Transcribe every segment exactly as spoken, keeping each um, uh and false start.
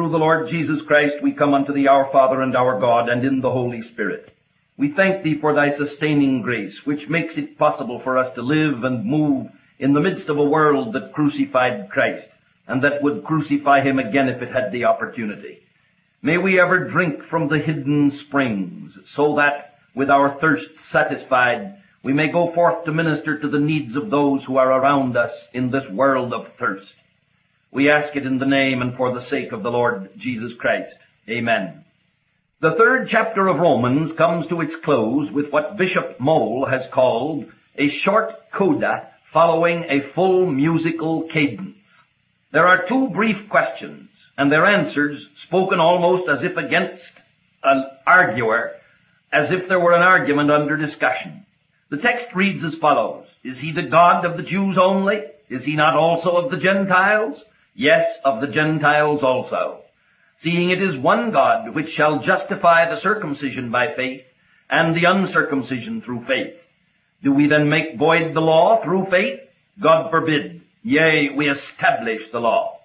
through the Lord Jesus Christ, we come unto thee, our Father and our God, and in the Holy Spirit. We thank thee for thy sustaining grace, which makes it possible for us to live and move in the midst of a world that crucified Christ, and that would crucify him again if it had the opportunity. May we ever drink from the hidden springs, so that, with our thirst satisfied, we may go forth to minister to the needs of those who are around us in this world of thirst. We ask it in the name and for the sake of the Lord Jesus Christ. Amen. The third chapter of Romans comes to its close with what Bishop Moll has called a short coda following a full musical cadence. There are two brief questions, and their answers spoken almost as if against an arguer, as if there were an argument under discussion. The text reads as follows: Is he the God of the Jews only? Is he not also of the Gentiles? Yes, of the Gentiles also. Seeing it is one God which shall justify the circumcision by faith, and the uncircumcision through faith. Do we then make void the law through faith? God forbid. Yea, we establish the law.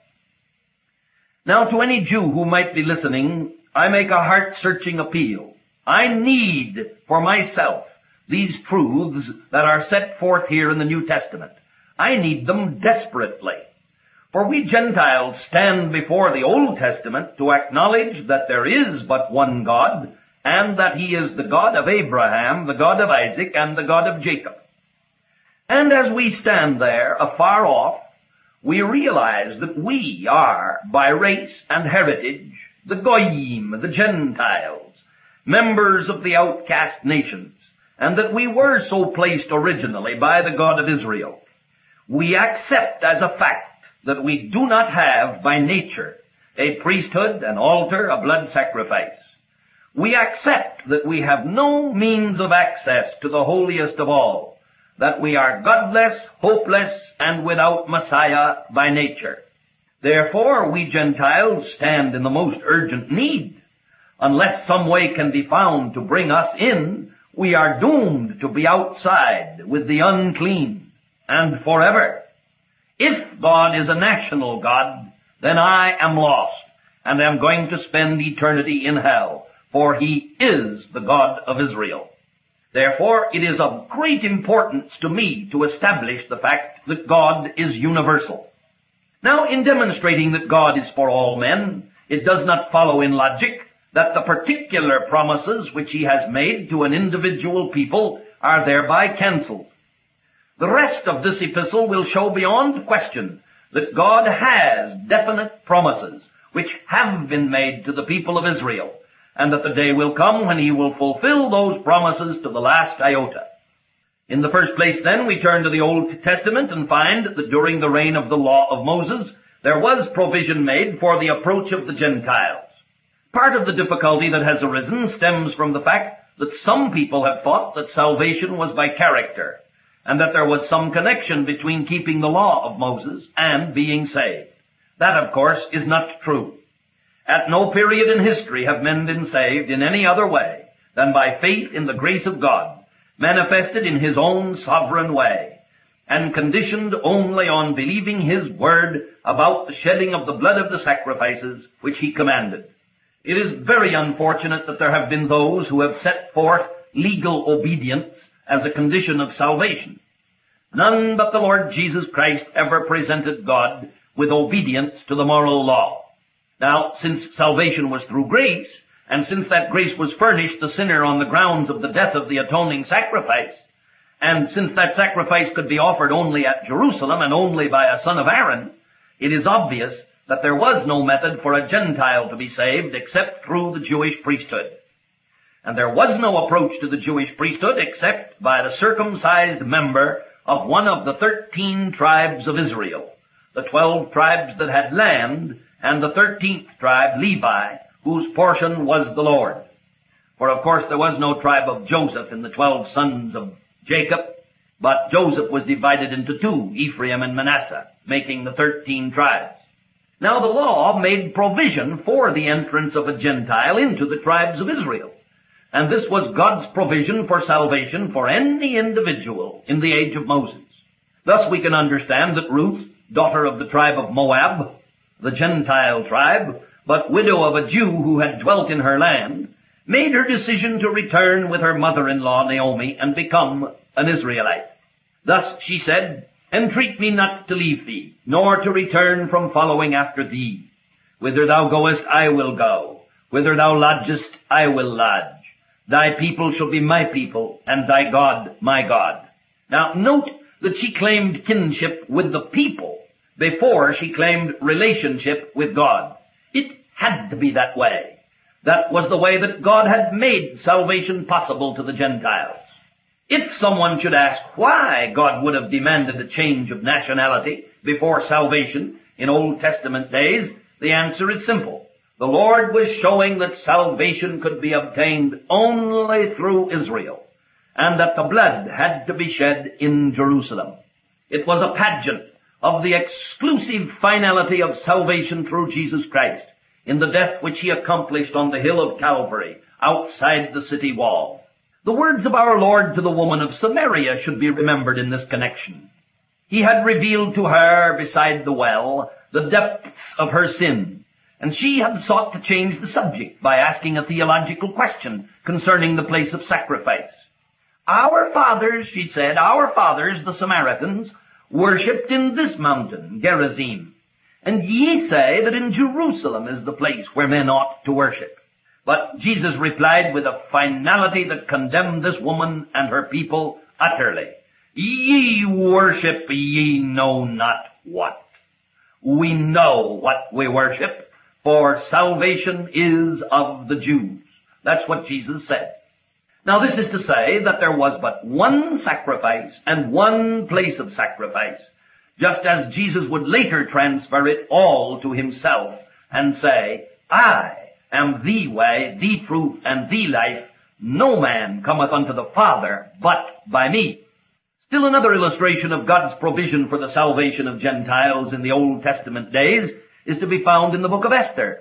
Now, to any Jew who might be listening, I make a heart-searching appeal. I need for myself these truths that are set forth here in the New Testament. I need them desperately. For we Gentiles stand before the Old Testament to acknowledge that there is but one God, and that he is the God of Abraham, the God of Isaac, and the God of Jacob. And as we stand there afar off, we realize that we are, by race and heritage, the Goyim, the Gentiles, members of the outcast nations, and that we were so placed originally by the God of Israel. We accept as a fact that we do not have by nature a priesthood, an altar, a blood sacrifice. We accept that we have no means of access to the holiest of all, that we are godless, hopeless, and without Messiah by nature. Therefore, we Gentiles stand in the most urgent need. Unless some way can be found to bring us in, we are doomed to be outside with the unclean, and forever. If God is a national God, then I am lost, and am going to spend eternity in hell, for he is the God of Israel. Therefore, it is of great importance to me to establish the fact that God is universal. Now, in demonstrating that God is for all men, it does not follow in logic that the particular promises which he has made to an individual people are thereby cancelled. The rest of this epistle will show beyond question that God has definite promises which have been made to the people of Israel, and that the day will come when he will fulfill those promises to the last iota. In the first place, then, we turn to the Old Testament and find that during the reign of the law of Moses, there was provision made for the approach of the Gentiles. Part of the difficulty that has arisen stems from the fact that some people have thought that salvation was by character, and that there was some connection between keeping the law of Moses and being saved. That, of course, is not true. At no period in history have men been saved in any other way than by faith in the grace of God, manifested in his own sovereign way, and conditioned only on believing his word about the shedding of the blood of the sacrifices which he commanded. It is very unfortunate that there have been those who have set forth legal obedience as a condition of salvation. None but the Lord Jesus Christ ever presented God with obedience to the moral law. Now, since salvation was through grace, and since that grace was furnished the sinner on the grounds of the death of the atoning sacrifice, and since that sacrifice could be offered only at Jerusalem and only by a son of Aaron, it is obvious that there was no method for a Gentile to be saved except through the Jewish priesthood. And there was no approach to the Jewish priesthood except by the circumcised member of one of the thirteen tribes of Israel, the twelve tribes that had land, and the thirteenth tribe, Levi, whose portion was the Lord. For of course there was no tribe of Joseph in the twelve sons of Jacob, but Joseph was divided into two, Ephraim and Manasseh, making the thirteen tribes. Now the law made provision for the entrance of a Gentile into the tribes of Israel. And this was God's provision for salvation for any individual in the age of Moses. Thus we can understand that Ruth, daughter of the tribe of Moab, the Gentile tribe, but widow of a Jew who had dwelt in her land, made her decision to return with her mother-in-law Naomi and become an Israelite. Thus she said, "Entreat me not to leave thee, nor to return from following after thee. Whither thou goest, I will go. Whither thou lodgest, I will lodge. Thy people shall be my people, and thy God my God." Now note that she claimed kinship with the people before she claimed relationship with God. It had to be that way. That was the way that God had made salvation possible to the Gentiles. If someone should ask why God would have demanded a change of nationality before salvation in Old Testament days, the answer is simple. The Lord was showing that salvation could be obtained only through Israel, and that the blood had to be shed in Jerusalem. It was a pageant of the exclusive finality of salvation through Jesus Christ in the death which he accomplished on the hill of Calvary outside the city wall. The words of our Lord to the woman of Samaria should be remembered in this connection. He had revealed to her beside the well the depths of her sin, and she had sought to change the subject by asking a theological question concerning the place of sacrifice. "Our fathers," she said, "our fathers, the Samaritans, worshipped in this mountain, Gerizim. And ye say that in Jerusalem is the place where men ought to worship." But Jesus replied with a finality that condemned this woman and her people utterly. "Ye worship ye know not what. We know what we worship, for salvation is of the Jews." That's what Jesus said. Now this is to say that there was but one sacrifice and one place of sacrifice, just as Jesus would later transfer it all to himself and say, "I am the way, the truth, and the life. No man cometh unto the Father but by me." Still another illustration of God's provision for the salvation of Gentiles in the Old Testament days is to be found in the book of Esther.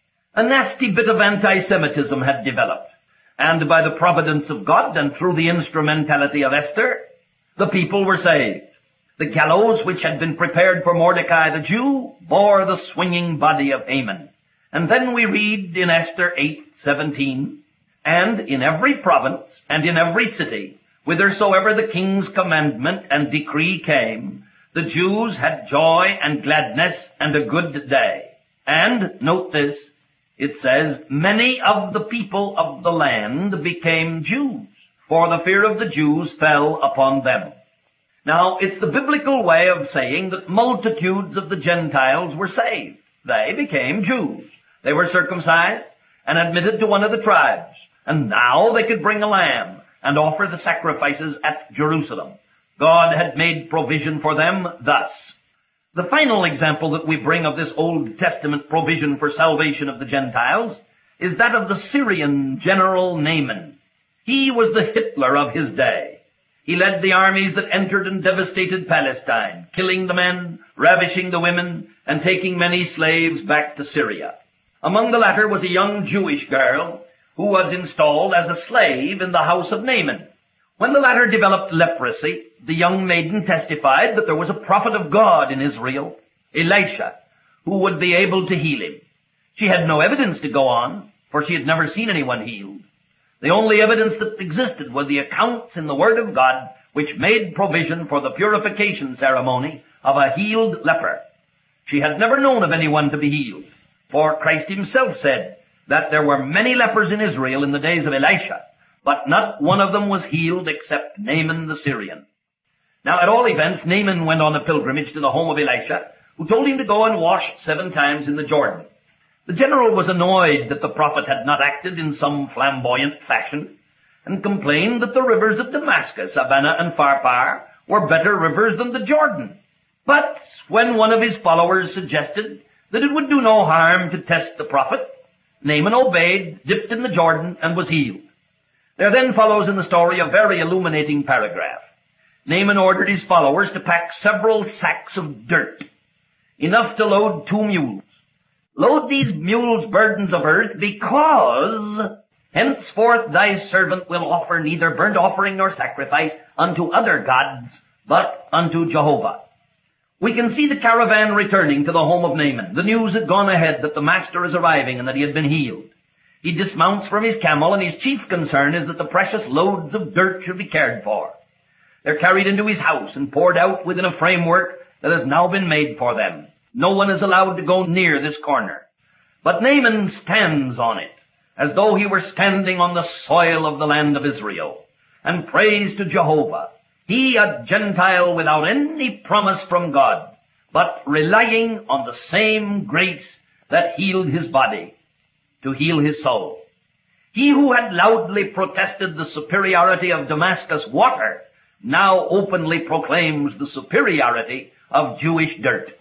A nasty bit of anti-Semitism had developed, and by the providence of God and through the instrumentality of Esther, the people were saved. The gallows which had been prepared for Mordecai the Jew bore the swinging body of Haman. And then we read in Esther eight seventeen, "And in every province and in every city, whithersoever the king's commandment and decree came, the Jews had joy and gladness and a good day. And," note this, it says, "many of the people of the land became Jews, for the fear of the Jews fell upon them." Now, it's the biblical way of saying that multitudes of the Gentiles were saved. They became Jews. They were circumcised and admitted to one of the tribes, and now they could bring a lamb and offer the sacrifices at Jerusalem. God had made provision for them thus. The final example that we bring of this Old Testament provision for salvation of the Gentiles is that of the Syrian general Naaman. He was the Hitler of his day. He led the armies that entered and devastated Palestine, killing the men, ravishing the women, and taking many slaves back to Syria. Among the latter was a young Jewish girl who was installed as a slave in the house of Naaman. When the latter developed leprosy, the young maiden testified that there was a prophet of God in Israel, Elisha, who would be able to heal him. She had no evidence to go on, for she had never seen anyone healed. The only evidence that existed were the accounts in the Word of God which made provision for the purification ceremony of a healed leper. She had never known of anyone to be healed, for Christ himself said that there were many lepers in Israel in the days of Elisha, but not one of them was healed except Naaman the Syrian. Now, at all events, Naaman went on a pilgrimage to the home of Elisha, who told him to go and wash seven times in the Jordan. The general was annoyed that the prophet had not acted in some flamboyant fashion, and complained that the rivers of Damascus, Abana and Pharpar, were better rivers than the Jordan. But when one of his followers suggested that it would do no harm to test the prophet, Naaman obeyed, dipped in the Jordan, and was healed. There then follows in the story a very illuminating paragraph. Naaman ordered his followers to pack several sacks of dirt, enough to load two mules. Load these mules burdens of earth, because henceforth thy servant will offer neither burnt offering nor sacrifice unto other gods, but unto Jehovah. We can see the caravan returning to the home of Naaman. The news had gone ahead that the master is arriving and that he had been healed. He dismounts from his camel, and his chief concern is that the precious loads of dirt should be cared for. They're carried into his house and poured out within a framework that has now been made for them. No one is allowed to go near this corner. But Naaman stands on it, as though he were standing on the soil of the land of Israel, and prays to Jehovah. He, a Gentile without any promise from God, but relying on the same grace that healed his body, to heal his soul. He who had loudly protested the superiority of Damascus water now openly proclaims the superiority of Jewish dirt.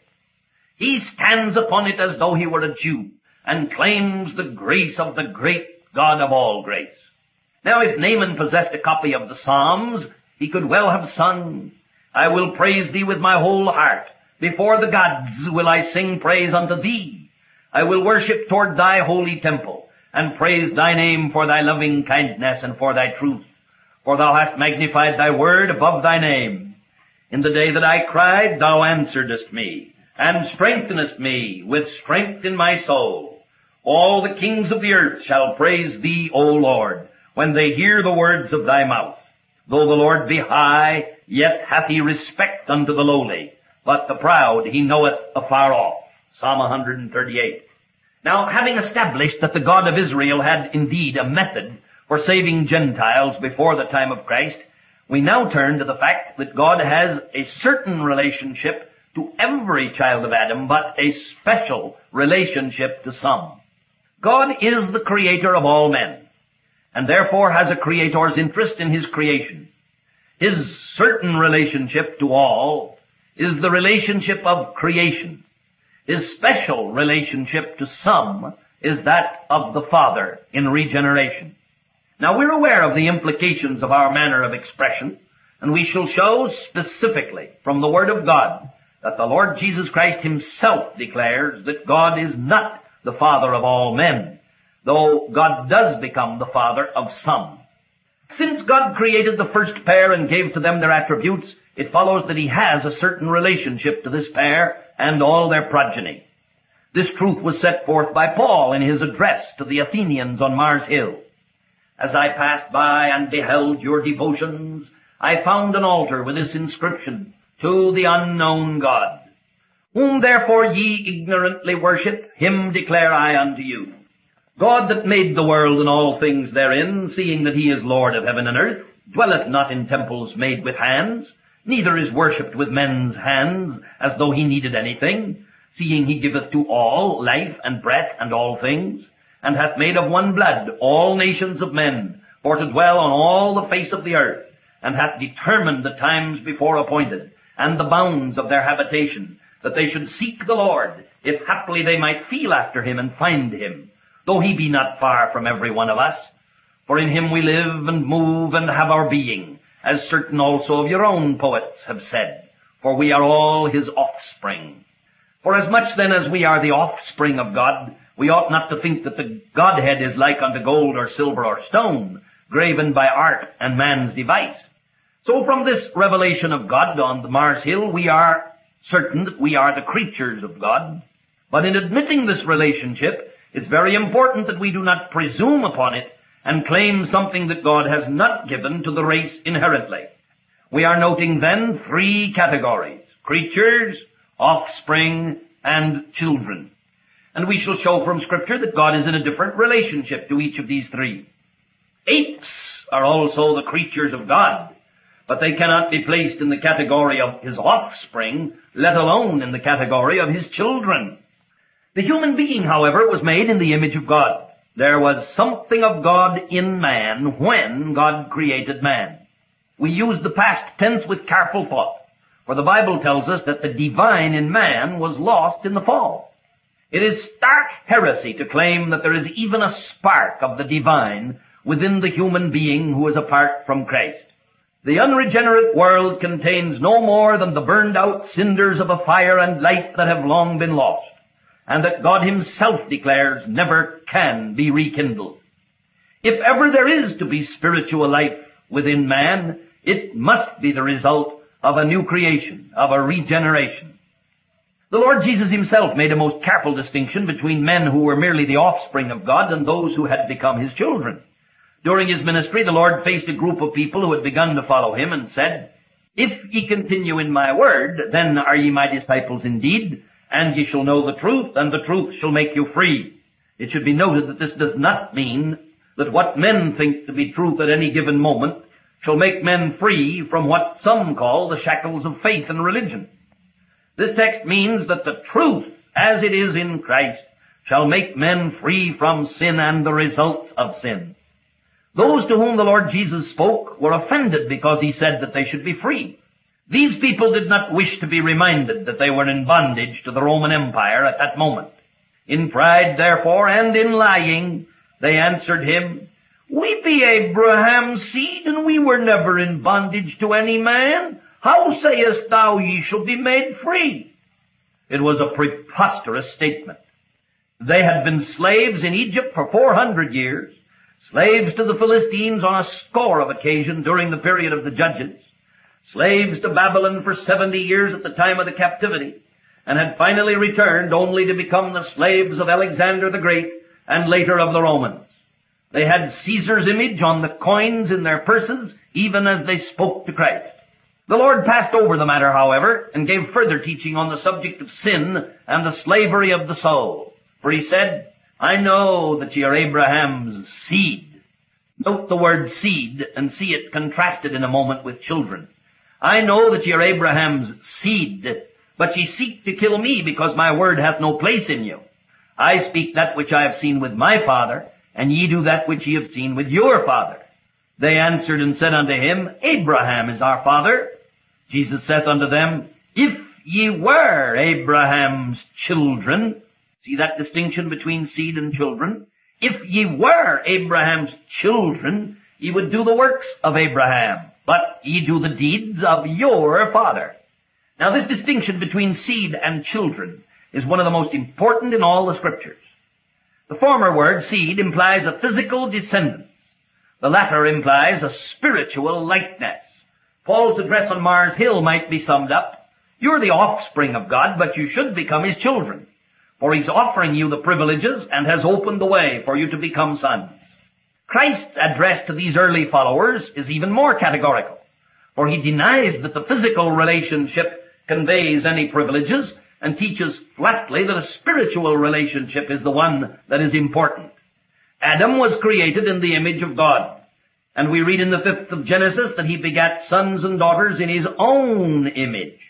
He stands upon it as though he were a Jew and claims the grace of the great God of all grace. Now, if Naaman possessed a copy of the Psalms, he could well have sung, I will praise thee with my whole heart. Before the gods will I sing praise unto thee. I will worship toward thy holy temple, and praise thy name for thy loving kindness and for thy truth. For thou hast magnified thy word above thy name. In the day that I cried, thou answeredest me, and strengthenest me with strength in my soul. All the kings of the earth shall praise thee, O Lord, when they hear the words of thy mouth. Though the Lord be high, yet hath he respect unto the lowly, but the proud he knoweth afar off. Psalm one thirty-eight. Now, having established that the God of Israel had indeed a method for saving Gentiles before the time of Christ, we now turn to the fact that God has a certain relationship to every child of Adam, but a special relationship to some. God is the creator of all men, and therefore has a creator's interest in his creation. His certain relationship to all is the relationship of creation. His special relationship to some is that of the Father in regeneration. Now, we're aware of the implications of our manner of expression, and we shall show specifically from the Word of God that the Lord Jesus Christ himself declares that God is not the Father of all men, though God does become the Father of some. Since God created the first pair and gave to them their attributes, it follows that he has a certain relationship to this pair and all their progeny. This truth was set forth by Paul in his address to the Athenians on Mars Hill. As I passed by and beheld your devotions, I found an altar with this inscription, To the unknown God. Whom therefore ye ignorantly worship, him declare I unto you. God that made the world and all things therein, seeing that he is Lord of heaven and earth, dwelleth not in temples made with hands, neither is worshipped with men's hands, as though he needed anything, seeing he giveth to all life and breath and all things, and hath made of one blood all nations of men, for to dwell on all the face of the earth, and hath determined the times before appointed, and the bounds of their habitation, that they should seek the Lord, if haply they might feel after him and find him, though he be not far from every one of us. For in him we live and move and have our being, as certain also of your own poets have said, for we are all his offspring. For as much then as we are the offspring of God, we ought not to think that the Godhead is like unto gold or silver or stone, graven by art and man's device. So from this revelation of God on the Mars Hill, we are certain that we are the creatures of God. But in admitting this relationship, it's very important that we do not presume upon it and claim something that God has not given to the race inherently. We are noting then three categories: creatures, offspring, and children. And we shall show from Scripture that God is in a different relationship to each of these three. Apes are also the creatures of God, but they cannot be placed in the category of his offspring, let alone in the category of his children. The human being, however, was made in the image of God. There was something of God in man when God created man. We use the past tense with careful thought, for the Bible tells us that the divine in man was lost in the fall. It is stark heresy to claim that there is even a spark of the divine within the human being who is apart from Christ. The unregenerate world contains no more than the burned-out cinders of a fire and light that have long been lost, and that God himself declares never can be rekindled. If ever there is to be spiritual life within man, it must be the result of a new creation, of a regeneration. The Lord Jesus himself made a most careful distinction between men who were merely the offspring of God and those who had become his children. During his ministry, the Lord faced a group of people who had begun to follow him and said, "If ye continue in my word, then are ye my disciples indeed, and ye shall know the truth, and the truth shall make you free." It should be noted that this does not mean that what men think to be truth at any given moment shall make men free from what some call the shackles of faith and religion. This text means that the truth, as it is in Christ, shall make men free from sin and the results of sin. Those to whom the Lord Jesus spoke were offended because he said that they should be free. These people did not wish to be reminded that they were in bondage to the Roman Empire at that moment. In pride, therefore, and in lying, they answered him, "We be Abraham's seed, and we were never in bondage to any man. How sayest thou ye shall be made free?" It was a preposterous statement. They had been slaves in Egypt for four hundred years, slaves to the Philistines on a score of occasions during the period of the Judges, slaves to Babylon for seventy years at the time of the captivity, and had finally returned only to become the slaves of Alexander the Great and later of the Romans. They had Caesar's image on the coins in their purses, even as they spoke to Christ. The Lord passed over the matter, however, and gave further teaching on the subject of sin and the slavery of the soul. For he said, "I know that ye are Abraham's seed." Note the word seed and see it contrasted in a moment with children. "I know that ye are Abraham's seed, but ye seek to kill me because my word hath no place in you. I speak that which I have seen with my father, and ye do that which ye have seen with your father." They answered and said unto him, "Abraham is our father." Jesus saith unto them, "If ye were Abraham's children," see that distinction between seed and children? "If ye were Abraham's children, ye would do the works of Abraham, but ye do the deeds of your father." Now this distinction between seed and children is one of the most important in all the Scriptures. The former word, seed, implies a physical descendant. The latter implies a spiritual likeness. Paul's address on Mars Hill might be summed up, "You're the offspring of God, but you should become his children. For he's offering you the privileges and has opened the way for you to become sons." Christ's address to these early followers is even more categorical, for he denies that the physical relationship conveys any privileges and teaches flatly that a spiritual relationship is the one that is important. Adam was created in the image of God, and we read in the fifth of Genesis that he begat sons and daughters in his own image.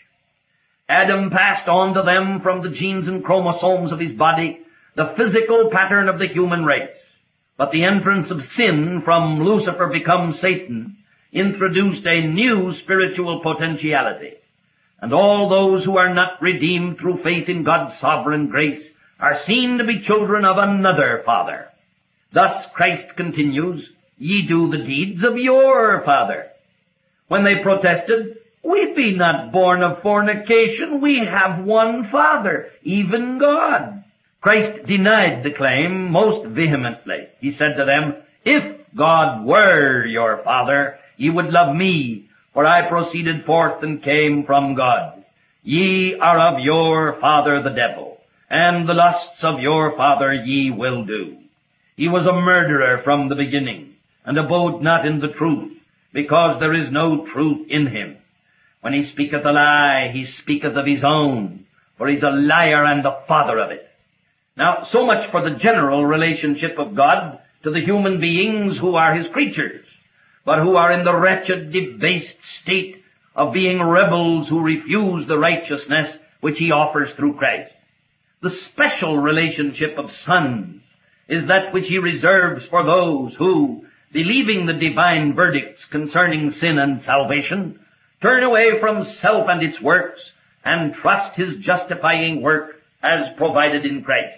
Adam passed on to them from the genes and chromosomes of his body the physical pattern of the human race. But the entrance of sin from Lucifer become Satan introduced a new spiritual potentiality. And all those who are not redeemed through faith in God's sovereign grace are seen to be children of another father. Thus Christ continues, "Ye do the deeds of your father." When they protested, "We be not born of fornication, we have one Father, even God," Christ denied the claim most vehemently. He said to them, "If God were your Father, ye would love me, for I proceeded forth and came from God. Ye are of your father the devil, and the lusts of your father ye will do. He was a murderer from the beginning, and abode not in the truth, because there is no truth in him. When he speaketh a lie, he speaketh of his own, for he's a liar and the father of it." Now, so much for the general relationship of God to the human beings who are his creatures, but who are in the wretched, debased state of being rebels who refuse the righteousness which he offers through Christ. The special relationship of sons is that which he reserves for those who, believing the divine verdicts concerning sin and salvation, turn away from self and its works and trust his justifying work as provided in Christ.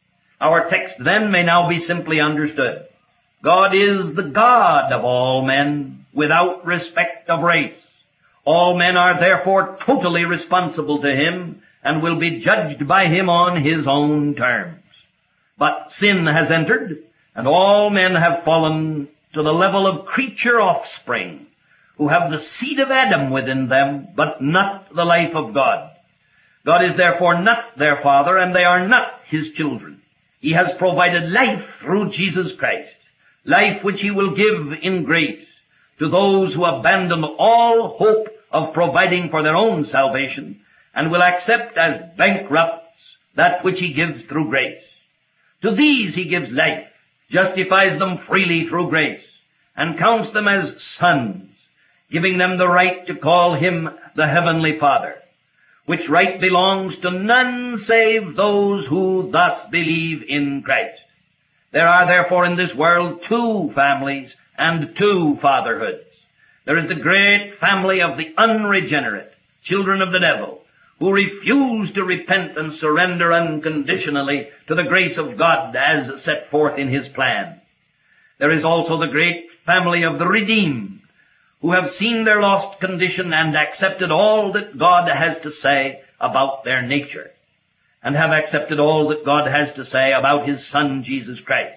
Our text then may now be simply understood. God is the God of all men, without respect of race. All men are therefore totally responsible to him and will be judged by him on his own terms. But sin has entered, and all men have fallen to the level of creature offspring, who have the seed of Adam within them, but not the life of God. God is therefore not their Father, and they are not His children. He has provided life through Jesus Christ, life which He will give in grace to those who abandon all hope of providing for their own salvation and will accept as bankrupts that which He gives through grace. To these He gives life, justifies them freely through grace, and counts them as sons, giving them the right to call Him the Heavenly Father, which right belongs to none save those who thus believe in Christ. There are therefore in this world two families and two fatherhoods. There is the great family of the unregenerate, children of the devil, who refuse to repent and surrender unconditionally to the grace of God as set forth in His plan. There is also the great family of the redeemed, who have seen their lost condition and accepted all that God has to say about their nature, and have accepted all that God has to say about His Son, Jesus Christ.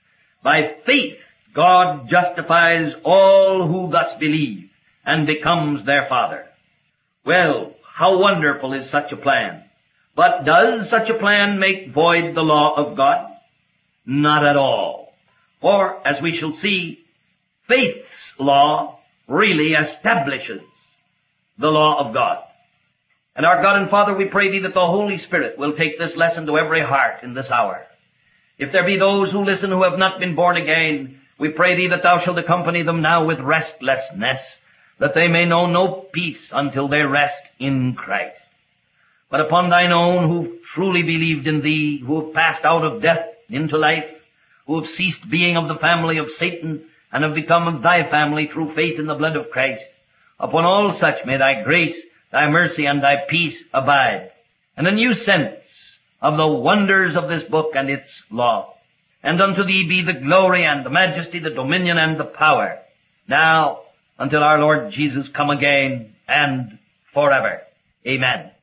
By faith, God justifies all who thus believe and becomes their Father. Well, how wonderful is such a plan. But does such a plan make void the law of God? Not at all. For, as we shall see, faith's law really establishes the law of God. And our God and Father, we pray Thee that the Holy Spirit will take this lesson to every heart in this hour. If there be those who listen who have not been born again, we pray Thee that Thou shalt accompany them now with restlessness, that they may know no peace until they rest in Christ. But upon Thine own who truly believed in Thee, who have passed out of death into life, who have ceased being of the family of Satan, and have become of Thy family through faith in the blood of Christ, upon all such may Thy grace, Thy mercy, and Thy peace abide, and a new sense of the wonders of this book and its law. And unto Thee be the glory and the majesty, the dominion and the power, now until our Lord Jesus come again, and forever. Amen.